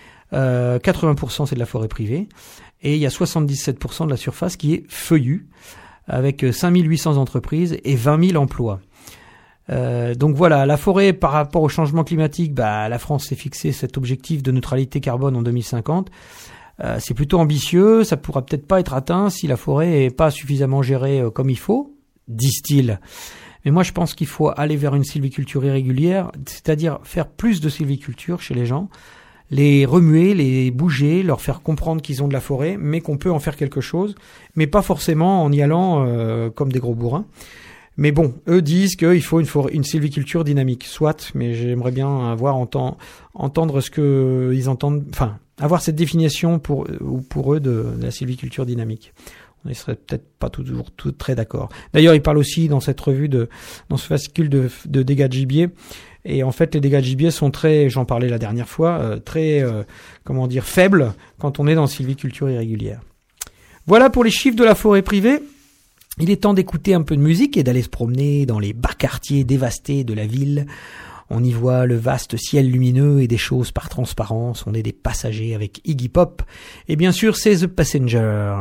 80% c'est de la forêt privée. Et il y a 77% de la surface qui est feuillue, avec 5800 entreprises et 20 000 emplois. Donc voilà, la forêt par rapport au changement climatique, la France s'est fixé cet objectif de neutralité carbone en 2050. C'est plutôt ambitieux, ça pourra peut-être pas être atteint si la forêt est pas suffisamment gérée comme il faut, disent-ils. Mais moi je pense qu'il faut aller vers une sylviculture irrégulière, c'est-à-dire faire plus de sylviculture chez les gens, les remuer, les bouger, leur faire comprendre qu'ils ont de la forêt, mais qu'on peut en faire quelque chose, mais pas forcément en y allant comme des gros bourrins. Mais bon, eux disent qu'il faut une sylviculture dynamique, soit, mais j'aimerais bien entendre ce que ils entendent, enfin, avoir cette définition pour eux de la sylviculture dynamique. On ne serait peut-être pas toujours tout très d'accord. D'ailleurs, ils parlent aussi dans cette revue dans ce fascicule de dégâts de gibier. Et en fait, les dégâts de gibier sont j'en parlais la dernière fois, faibles quand on est dans sylviculture irrégulière. Voilà pour les chiffres de la forêt privée. Il est temps d'écouter un peu de musique et d'aller se promener dans les bas quartiers dévastés de la ville. On y voit le vaste ciel lumineux et des choses par transparence. On est des passagers avec Iggy Pop. Et bien sûr, c'est The Passenger.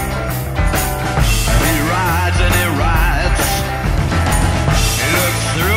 Through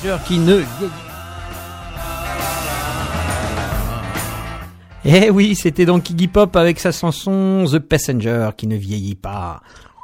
Passenger qui ne vieillit. Eh oui, c'était donc Iggy Pop avec sa chanson The Passenger qui ne vieillit pas.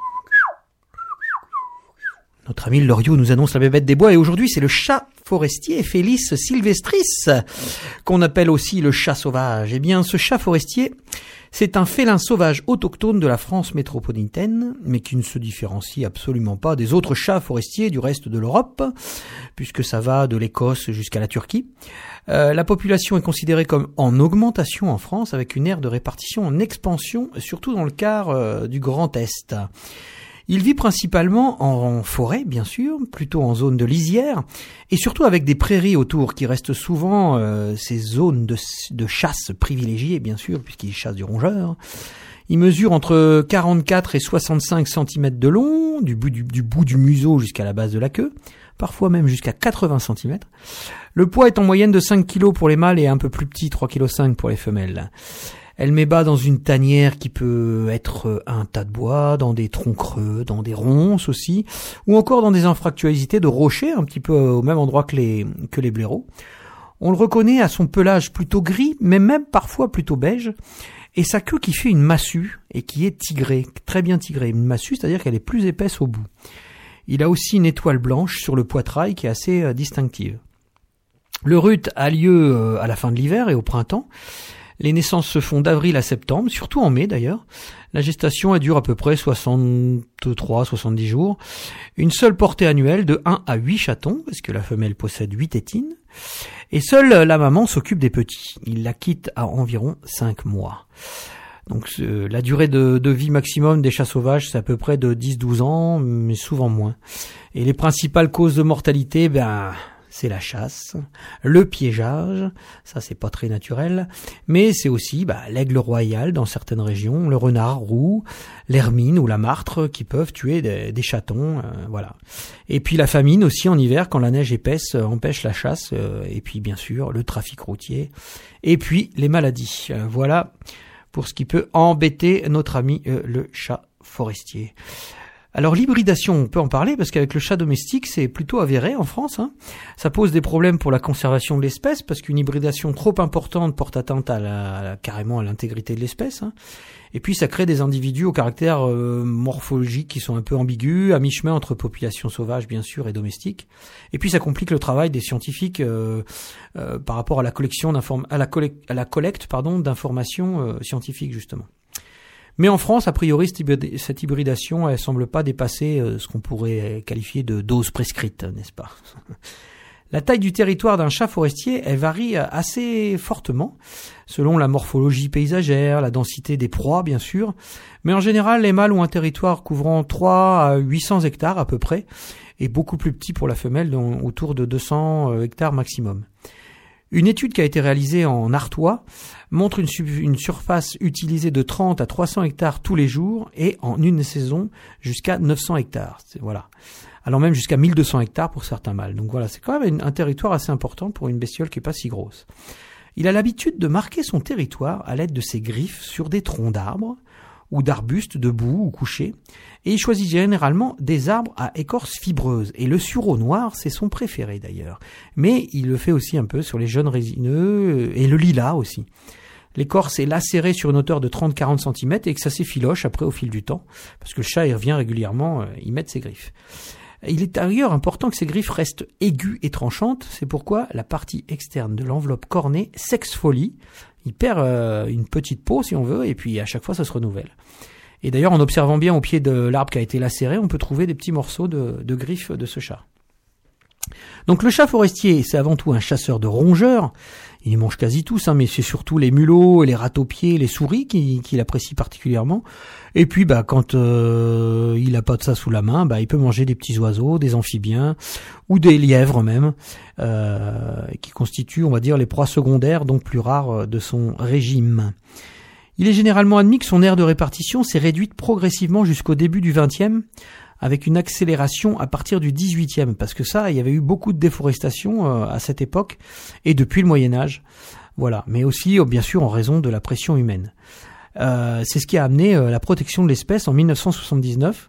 Notre ami Loriot nous annonce la bébête des bois et aujourd'hui c'est le chat forestier Felis sylvestris qu'on appelle aussi le chat sauvage. Eh bien ce chat forestier, c'est un félin sauvage autochtone de la France métropolitaine, mais qui ne se différencie absolument pas des autres chats forestiers du reste de l'Europe, puisque ça va de l'Écosse jusqu'à la Turquie. La population est considérée comme en augmentation en France, avec une aire de répartition en expansion, surtout dans le quart du Grand Est. Il vit principalement en forêt, bien sûr, plutôt en zone de lisière, et surtout avec des prairies autour, qui restent souvent ces zones de chasse privilégiées, bien sûr, puisqu'il chasse du rongeur. Il mesure entre 44 et 65 cm de long, du bout du museau jusqu'à la base de la queue, parfois même jusqu'à 80 cm. Le poids est en moyenne de 5 kg pour les mâles et un peu plus petit, 3,5 kg pour les femelles. Elle met bas dans une tanière qui peut être un tas de bois, dans des troncs creux, dans des ronces aussi, ou encore dans des anfractuosités de rochers, un petit peu au même endroit que les blaireaux. On le reconnaît à son pelage plutôt gris, mais même parfois plutôt beige, et sa queue qui fait une massue et qui est tigrée, très bien tigrée. Une massue, c'est-à-dire qu'elle est plus épaisse au bout. Il a aussi une étoile blanche sur le poitrail qui est assez distinctive. Le rut a lieu à la fin de l'hiver et au printemps. Les naissances se font d'avril à septembre, surtout en mai d'ailleurs. La gestation elle dure à peu près 63-70 jours. Une seule portée annuelle de 1 à 8 chatons, parce que la femelle possède 8 tétines. Et seule la maman s'occupe des petits. Il la quitte à environ 5 mois. Donc la durée de vie maximum des chats sauvages, c'est à peu près de 10-12 ans, mais souvent moins. Et les principales causes de mortalité, c'est la chasse, le piégeage, ça c'est pas très naturel, mais c'est aussi l'aigle royal dans certaines régions, le renard roux, l'hermine ou la martre qui peuvent tuer des chatons, voilà. Et puis la famine aussi en hiver quand la neige épaisse empêche la chasse, et puis bien sûr le trafic routier, et puis les maladies. Voilà pour ce qui peut embêter notre ami le chat forestier. Alors l'hybridation, on peut en parler parce qu'avec le chat domestique, c'est plutôt avéré en France. Ça pose des problèmes pour la conservation de l'espèce parce qu'une hybridation trop importante porte atteinte carrément à l'intégrité de l'espèce. Et puis ça crée des individus au caractère morphologique qui sont un peu ambigus, à mi-chemin entre population sauvage bien sûr et domestique. Et puis ça complique le travail des scientifiques par rapport à la collecte d'informations scientifiques justement. Mais en France, a priori, cette hybridation, elle semble pas dépasser ce qu'on pourrait qualifier de dose prescrite, n'est-ce pas? La taille du territoire d'un chat forestier, elle varie assez fortement, selon la morphologie paysagère, la densité des proies, bien sûr. Mais en général, les mâles ont un territoire couvrant 3 à 800 hectares à peu près, et beaucoup plus petit pour la femelle, autour de 200 hectares maximum. Une étude qui a été réalisée en Artois montre une surface utilisée de 30 à 300 hectares tous les jours et en une saison jusqu'à 900 hectares. Voilà. Alors même jusqu'à 1200 hectares pour certains mâles. Donc voilà, c'est quand même un territoire assez important pour une bestiole qui est pas si grosse. Il a l'habitude de marquer son territoire à l'aide de ses griffes sur des troncs d'arbres ou d'arbustes debout ou couchés, et il choisit généralement des arbres à écorce fibreuse, et le sureau noir, c'est son préféré d'ailleurs. Mais il le fait aussi un peu sur les jeunes résineux, et le lilas aussi. L'écorce est lacérée sur une hauteur de 30-40 cm, et que ça s'effiloche après au fil du temps, parce que le chat il revient régulièrement y mettre ses griffes. Il est d'ailleurs important que ces griffes restent aiguës et tranchantes, c'est pourquoi la partie externe de l'enveloppe cornée s'exfolie. Il perd une petite peau si on veut, et puis à chaque fois ça se renouvelle. Et d'ailleurs en observant bien au pied de l'arbre qui a été lacéré, on peut trouver des petits morceaux de griffes de ce chat. Donc le chat forestier, c'est avant tout un chasseur de rongeurs. Il les mange quasi tous, mais c'est surtout les mulots, les rats-aux-pieds, les souris qu'il apprécie particulièrement. Et puis quand il a pas de ça sous la main, il peut manger des petits oiseaux, des amphibiens ou des lièvres même, qui constituent, on va dire, les proies secondaires, donc plus rares de son régime. Il est généralement admis que son aire de répartition s'est réduite progressivement jusqu'au début du XXe, avec une accélération à partir du XVIIIe, parce que ça, il y avait eu beaucoup de déforestation à cette époque, et depuis le Moyen-Âge, voilà. Mais aussi, bien sûr, en raison de la pression humaine. C'est ce qui a amené la protection de l'espèce en 1979,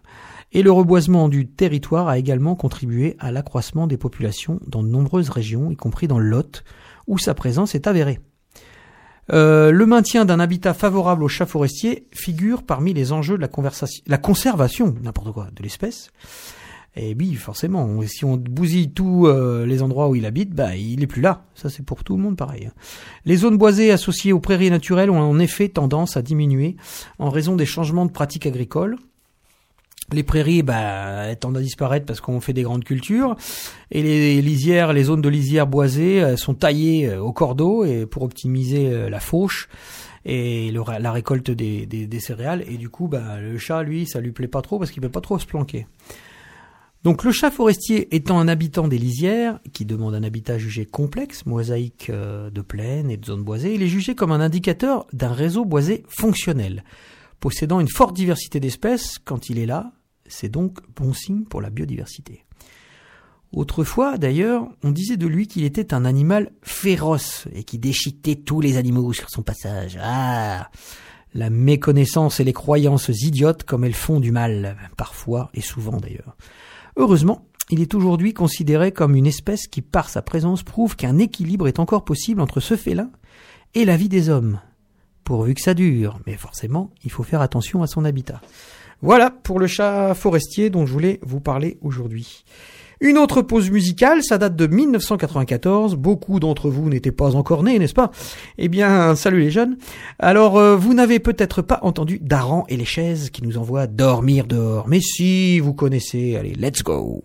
Et le reboisement du territoire a également contribué à l'accroissement des populations dans de nombreuses régions, y compris dans le Lot, où sa présence est avérée. Le maintien d'un habitat favorable aux chats forestiers figure parmi les enjeux de la conservation, n'importe quoi, de l'espèce. Et oui, forcément, si on bousille tous les endroits où il habite, il est plus là. Ça, c'est pour tout le monde pareil. Les zones boisées associées aux prairies naturelles ont en effet tendance à diminuer en raison des changements de pratiques agricoles. Les prairies, tendent à disparaître parce qu'on fait des grandes cultures. Et les lisières, les zones de lisières boisées sont taillées au cordeau et pour optimiser la fauche et la récolte des céréales. Et du coup, le chat, lui, ça lui plaît pas trop parce qu'il peut pas trop se planquer. Donc le chat forestier étant un habitant des lisières, qui demande un habitat jugé complexe, mosaïque de plaines et de zones boisées, il est jugé comme un indicateur d'un réseau boisé fonctionnel. Possédant une forte diversité d'espèces, quand il est là, c'est donc bon signe pour la biodiversité. Autrefois, d'ailleurs, on disait de lui qu'il était un animal féroce et qui déchiquetait tous les animaux sur son passage. Ah, la méconnaissance et les croyances idiotes comme elles font du mal, parfois et souvent d'ailleurs. Heureusement, il est aujourd'hui considéré comme une espèce qui, par sa présence, prouve qu'un équilibre est encore possible entre ce félin et la vie des hommes. Pourvu que ça dure, mais forcément, il faut faire attention à son habitat. Voilà pour le chat forestier dont je voulais vous parler aujourd'hui. Une autre pause musicale, ça date de 1994. Beaucoup d'entre vous n'étaient pas encore nés, n'est-ce pas? Eh bien, salut les jeunes. Alors, vous n'avez peut-être pas entendu Daran et les chaises qui nous envoient dormir dehors. Mais si, vous connaissez. Allez, let's go.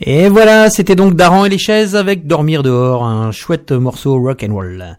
Et voilà, c'était donc Daran et les chaises avec Dormir dehors, un chouette morceau rock and roll.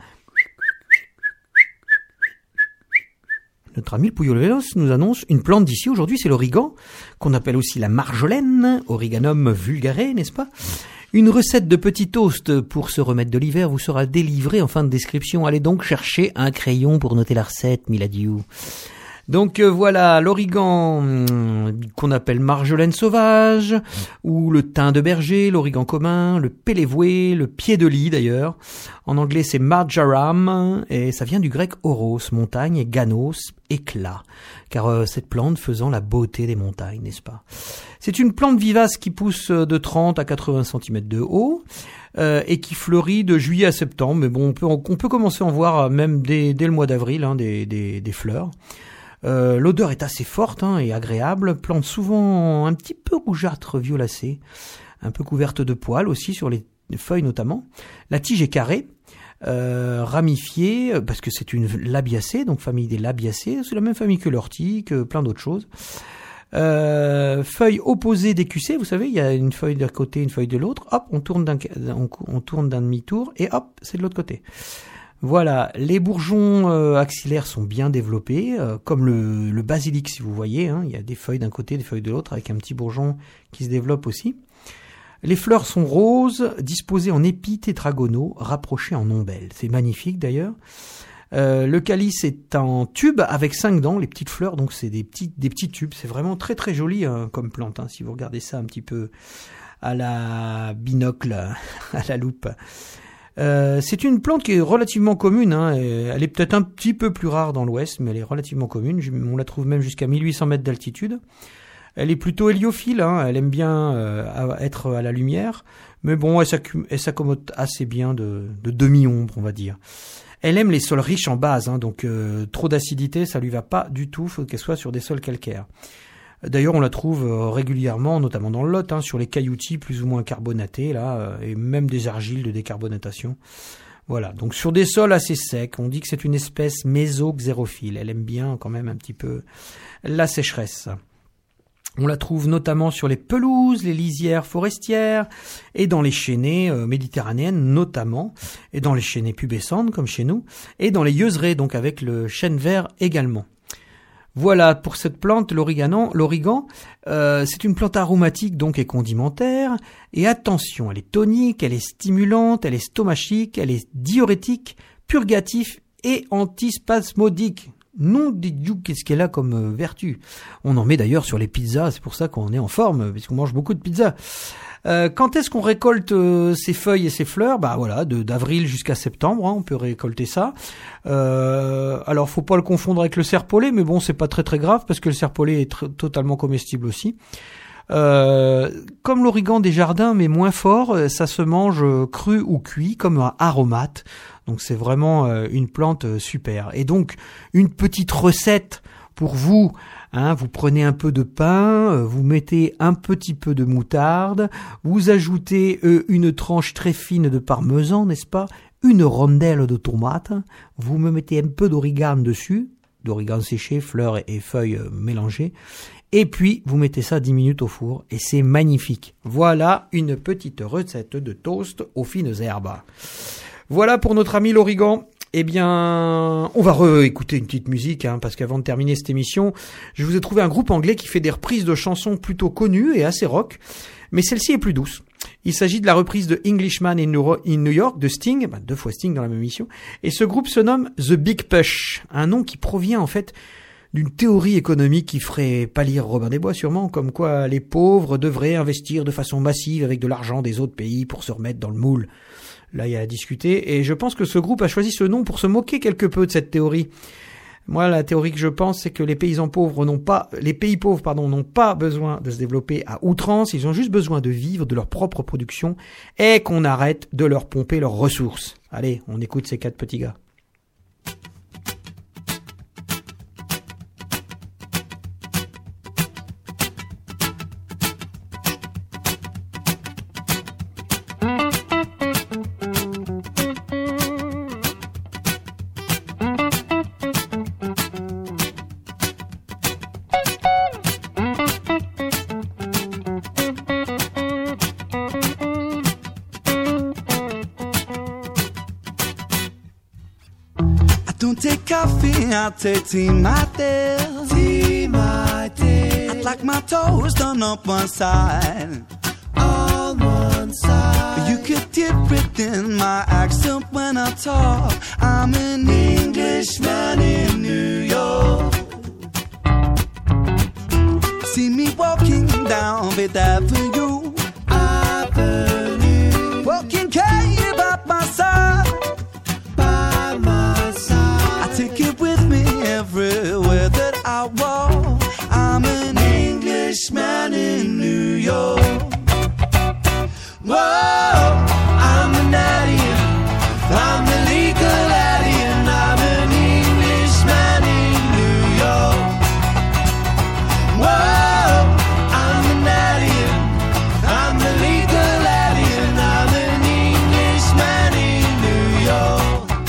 Notre ami le Pouillot-Vélos nous annonce une plante d'ici. Aujourd'hui, c'est l'origan, qu'on appelle aussi la marjolaine, Origanum vulgare, n'est-ce pas? Une recette de petit toast pour se remettre de l'hiver vous sera délivrée en fin de description. Allez donc chercher un crayon pour noter la recette, miladiou. Donc voilà, l'origan qu'on appelle marjolaine sauvage, ou le thym de berger, l'origan commun, le pélévoué, le pied de lit d'ailleurs. En anglais c'est marjoram, et ça vient du grec oros, montagne, et ganos, éclat. Car cette plante faisant la beauté des montagnes, n'est-ce pas? C'est une plante vivace qui pousse de 30 à 80 cm de haut, et qui fleurit de juillet à septembre. Mais bon, on peut commencer à en voir même dès le mois d'avril, des fleurs. L'odeur est assez forte et agréable, plante souvent un petit peu rougeâtre violacée, un peu couverte de poils aussi sur les feuilles notamment. La tige est carrée, ramifiée, parce que c'est une labiacée, donc famille des labiacées, c'est la même famille que l'ortie, que plein d'autres choses. Feuilles opposées d'écussées, vous savez, il y a une feuille d'un côté, une feuille de l'autre, hop, on tourne d'un demi-tour, et hop, c'est de l'autre côté. Voilà, les bourgeons axillaires sont bien développés, comme le basilic si vous voyez, il y a des feuilles d'un côté, des feuilles de l'autre, avec un petit bourgeon qui se développe aussi. Les fleurs sont roses, disposées en épis tétragonaux, rapprochés en ombelles. C'est magnifique d'ailleurs. Le calice est en tube avec 5 dents, les petites fleurs, donc c'est des petits tubes. C'est vraiment très très joli comme plante, si vous regardez ça un petit peu à la binocle, à la loupe. C'est une plante qui est relativement commune, elle est peut-être un petit peu plus rare dans l'ouest, mais elle est relativement commune, on la trouve même jusqu'à 1800 mètres d'altitude. Elle est plutôt héliophile, elle aime bien être à la lumière, mais bon, elle s'accommode assez bien de demi-ombre, on va dire. Elle aime les sols riches en base, donc trop d'acidité, ça lui va pas du tout, faut qu'elle soit sur des sols calcaires. D'ailleurs, on la trouve régulièrement, notamment dans le Lot, sur les cailloutis plus ou moins carbonatés, là, et même des argiles de décarbonatation. Voilà, donc sur des sols assez secs, on dit que c'est une espèce mésoxérophile. Elle aime bien quand même un petit peu la sécheresse. On la trouve notamment sur les pelouses, les lisières forestières, et dans les chênaies méditerranéennes notamment, et dans les chênaies pubescentes comme chez nous, et dans les yeuserées, donc avec le chêne vert également. Voilà pour cette plante, l'origan. C'est une plante aromatique donc et condimentaire. Et attention, elle est tonique, elle est stimulante, elle est stomachique, elle est diurétique, purgatif et antispasmodique. Non, dites-vous, qu'est-ce qu'elle a comme vertu? On en met d'ailleurs sur les pizzas, c'est pour ça qu'on est en forme, puisqu'on mange beaucoup de pizzas. Quand est-ce qu'on récolte ces feuilles et ces fleurs? Voilà, d'avril jusqu'à septembre, on peut récolter ça. Alors faut pas le confondre avec le serpolet, mais bon, c'est pas très très grave parce que le serpolet est totalement comestible aussi. Comme l'origan des jardins, mais moins fort, ça se mange cru ou cuit comme un aromate. Donc c'est vraiment une plante super. Et donc une petite recette pour vous. Vous prenez un peu de pain, vous mettez un petit peu de moutarde, vous ajoutez une tranche très fine de parmesan, n'est-ce pas? Une rondelle de tomate, vous me mettez un peu d'origan dessus, d'origan séché, fleurs et feuilles mélangées, et puis vous mettez ça 10 minutes au four, et c'est magnifique. Voilà une petite recette de toast aux fines herbes. Voilà pour notre ami l'origan. Eh bien, on va réécouter une petite musique, parce qu'avant de terminer cette émission, je vous ai trouvé un groupe anglais qui fait des reprises de chansons plutôt connues et assez rock, mais celle-ci est plus douce. Il s'agit de la reprise de Englishman in New York de Sting, 2 fois Sting dans la même émission, et ce groupe se nomme The Big Push, un nom qui provient en fait d'une théorie économique qui ferait pâlir Robin des Bois sûrement, comme quoi les pauvres devraient investir de façon massive avec de l'argent des autres pays pour se remettre dans le moule. Là, il y a à discuter, et je pense que ce groupe a choisi ce nom pour se moquer quelque peu de cette théorie. Moi, la théorie que je pense, c'est que les pays pauvres n'ont pas besoin de se développer à outrance, ils ont juste besoin de vivre de leur propre production, et qu'on arrête de leur pomper leurs ressources. Allez, on écoute ces 4 petits gars. coffee, I take tea, my dear. Tea, my dear. I'd like my toes done up one side. On one side. You could dip it in my accent when I talk. I'm an Englishman in New York. See me walking down Fifth Avenue. Walking K by my side. By my side. I take it with me everywhere that I walk. I'm an Englishman in New York. Whoa, I'm an alien. I'm a legal alien. I'm an Englishman in New York. Whoa, I'm an alien. I'm a legal alien. I'm an Englishman in New York.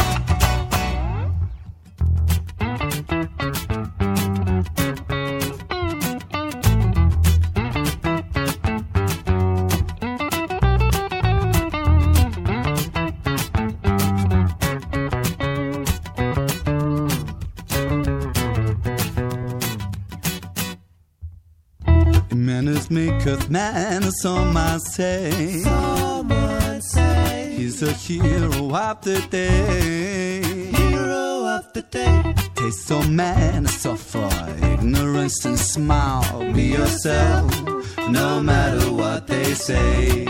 Manners maketh man, some might say. Some might say he's a hero of the day. Hero of the day. Taste so man, suffer ignorance and smile. Be yourself, no matter what they say.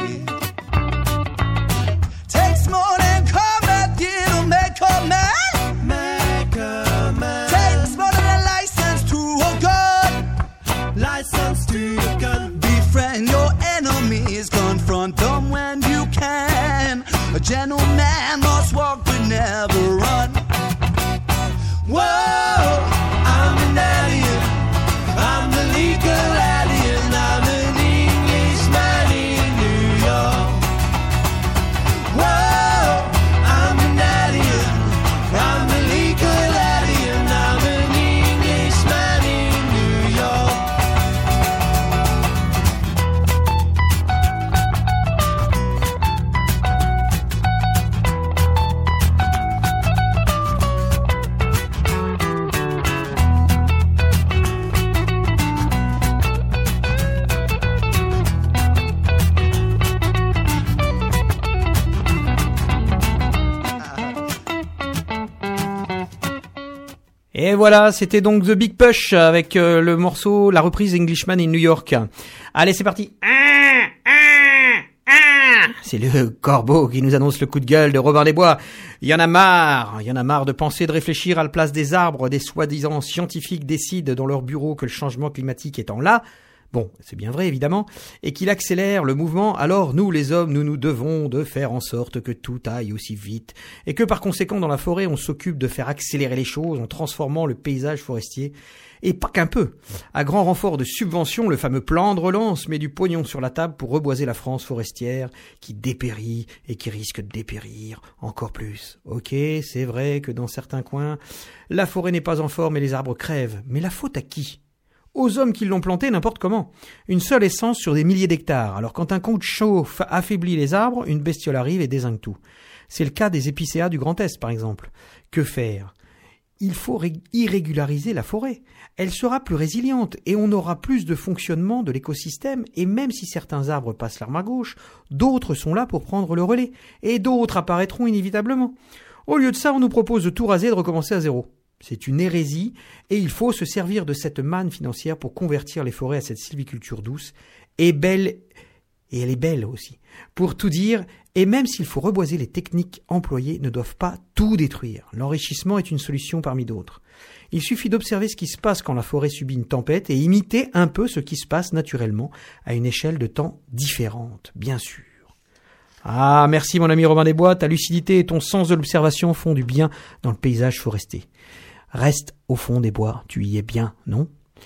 Takes more than combat gear to make a man. Make a man. Takes more than a license to a gun. License to a gun. Befriend your enemies, confront them when you can. A gentleman must walk but never run. Whoa, I'm an alien. I'm the legal alien. I'm an Englishman in New York. Whoa, I'm an alien. I'm the legal alien. I'm an Englishman in New York. Et voilà, c'était donc The Big Push avec le morceau, la reprise Englishman in New York. Allez, c'est parti. C'est le corbeau qui nous annonce le coup de gueule de Robin des Bois. Il y en a marre de penser, de réfléchir à la place des arbres. Des soi-disant scientifiques décident dans leur bureau que le changement climatique étant là, bon, c'est bien vrai évidemment, et qu'il accélère le mouvement, alors nous les hommes, nous devons de faire en sorte que tout aille aussi vite, et que par conséquent dans la forêt on s'occupe de faire accélérer les choses en transformant le paysage forestier, et pas qu'un peu. À grand renfort de subventions, le fameux plan de relance met du pognon sur la table pour reboiser la France forestière, qui dépérit et qui risque de dépérir encore plus. Ok, c'est vrai que dans certains coins, la forêt n'est pas en forme et les arbres crèvent, mais la faute à qui ? Aux hommes qui l'ont planté n'importe comment. Une seule essence sur des milliers d'hectares. Alors quand un coup de chauffe affaiblit les arbres, une bestiole arrive et dézingue tout. C'est le cas des épicéas du Grand Est, par exemple. Que faire ? Il faut irrégulariser la forêt. Elle sera plus résiliente et on aura plus de fonctionnement de l'écosystème, et même si certains arbres passent l'arme à gauche, d'autres sont là pour prendre le relais, et d'autres apparaîtront inévitablement. Au lieu de ça, on nous propose de tout raser et de recommencer à zéro. C'est une hérésie, et il faut se servir de cette manne financière pour convertir les forêts à cette sylviculture douce, et belle, et elle est belle aussi. Pour tout dire, et même s'il faut reboiser, les techniques employées ne doivent pas tout détruire. L'enrichissement est une solution parmi d'autres. Il suffit d'observer ce qui se passe quand la forêt subit une tempête et imiter un peu ce qui se passe naturellement à une échelle de temps différente, bien sûr. Ah, merci mon ami Robin des Bois, ta lucidité et ton sens de l'observation font du bien dans le paysage forestier. Reste au fond des bois, tu y es bien, non ?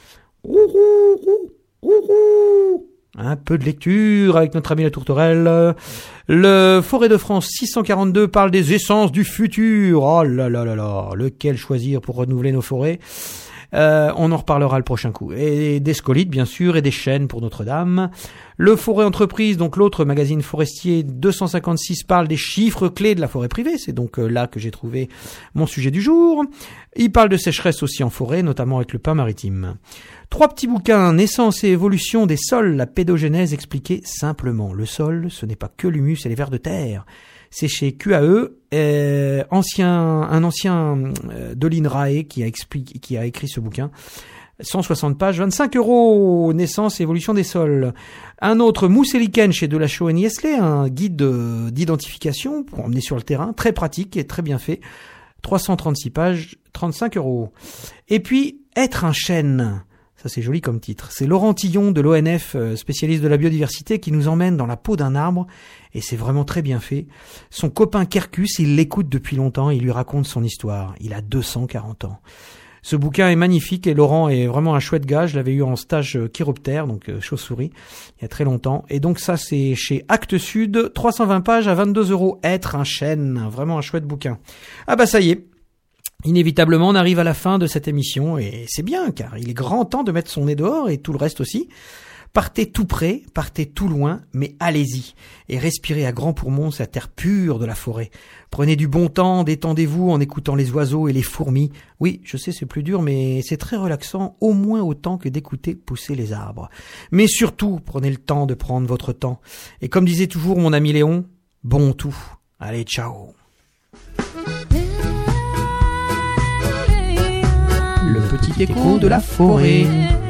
Un peu de lecture avec notre ami la tourterelle. Le Forêt de France 642 parle des essences du futur. Oh là là là là, lequel choisir pour renouveler nos forêts ? On en reparlera le prochain coup. Et des scolites, bien sûr, et des chênes pour Notre-Dame. Le Forêt Entreprise, donc l'autre magazine forestier 256, parle des chiffres clés de la forêt privée. C'est donc là que j'ai trouvé mon sujet du jour. Il parle de sécheresse aussi en forêt, notamment avec le pin maritime. 3 petits bouquins, Naissance et évolution des sols, la pédogénèse expliquée simplement. Le sol, ce n'est pas que l'humus et les vers de terre. C'est chez QAE, un ancien de l'INRAE qui a écrit ce bouquin. 160 pages, 25 €, Naissance et évolution des sols. Un autre, Mousse et Lichen chez Delachaux et Niestlé, un guide d'identification pour emmener sur le terrain, très pratique et très bien fait. 336 pages, 35 €. Et puis, Être un chêne. Ça, c'est joli comme titre. C'est Laurent Tillon de l'ONF, spécialiste de la biodiversité, qui nous emmène dans la peau d'un arbre. Et c'est vraiment très bien fait. Son copain Kerkus, il l'écoute depuis longtemps. Il lui raconte son histoire. Il a 240 ans. Ce bouquin est magnifique et Laurent est vraiment un chouette gars. Je l'avais eu en stage chiroptère, donc chauve-souris, il y a très longtemps. Et donc ça, c'est chez Actes Sud, 320 pages à 22 €. Être un chêne. Vraiment un chouette bouquin. Ah bah ça y est. Inévitablement, on arrive à la fin de cette émission et c'est bien car il est grand temps de mettre son nez dehors et tout le reste aussi. Partez tout près, partez tout loin, mais allez-y et respirez à grands poumons cette air pur de la forêt. Prenez du bon temps, détendez-vous en écoutant les oiseaux et les fourmis. Oui, je sais, c'est plus dur, mais c'est très relaxant, au moins autant que d'écouter pousser les arbres. Mais surtout, prenez le temps de prendre votre temps. Et comme disait toujours mon ami Léon, bon tout. Allez, ciao. Le petit écho de la forêt.